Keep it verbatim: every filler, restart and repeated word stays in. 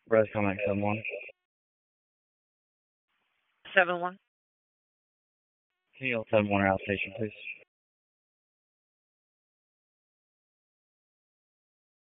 Res Comac seven one. seven one. Can you hold seven one outstation, please?